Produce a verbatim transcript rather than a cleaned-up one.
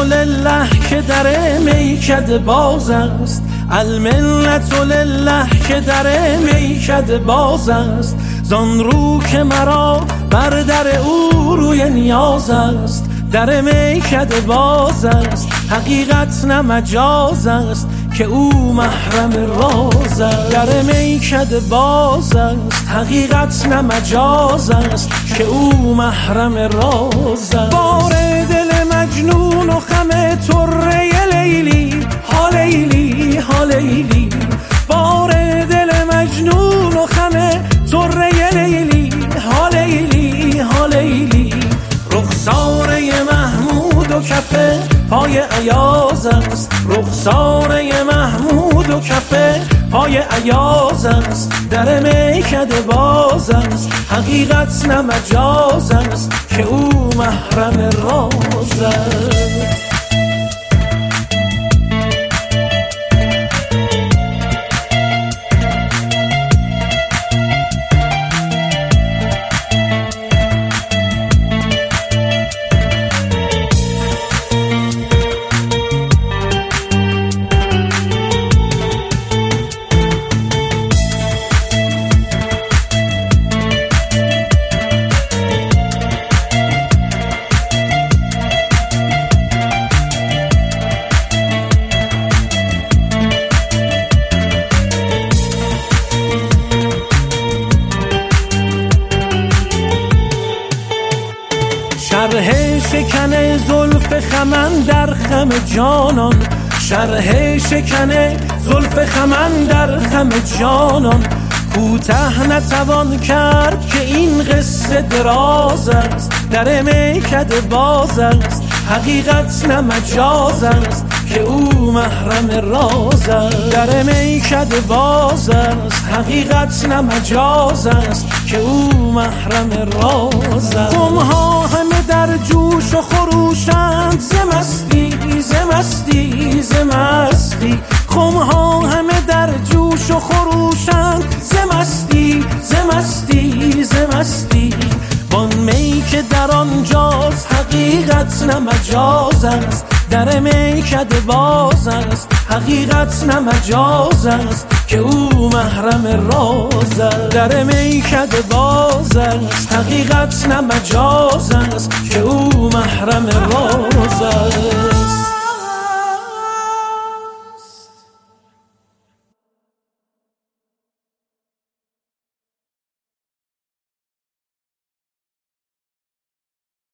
لله که در میکده باز است، الملت لله که در میکده باز است. زان رو که مرا بر در او روی نیاز است، در میکده باز است، حقیقت نه مجاز است که او محرم راز است. در میکده باز است، حقیقت نه مجاز است که او محرم راز است. بار دل مجنون و خم طره لیلی، ها لیلی ها لیلی، بار دل مجنون و خم طره لیلی، ها لیلی ها لیلی. رخساره محمود و کف پای ایاز است، رخساره محمود و کف پای ایاز است. در میکده باز است، حقیقت نه مجاز است که او محرم راز است. شرح شکن زلف خمن در خم جانان، شرح شکن زلف خمن در خم جانان. کوته نتوان کرد که این قصه دراز است، در میکده باز است، حقیقت نه مجاز است که او محرم راز است. در میکده باز است، حقیقت نه مجاز است که او محرم راز است. خمها همه در جوش و خروشند ز مستی، ز مستی ز مستی، خمها همه در جوش و خروشند ز مستی، ز مستی ز مستی. وان می که در آنجاست، حقیقت نه مجاز است، در میکده باز است، حقیقت نه مجاز است که او محرم راز است. در میکده باز است، حقیقت نه مجاز است که او محرم راز است.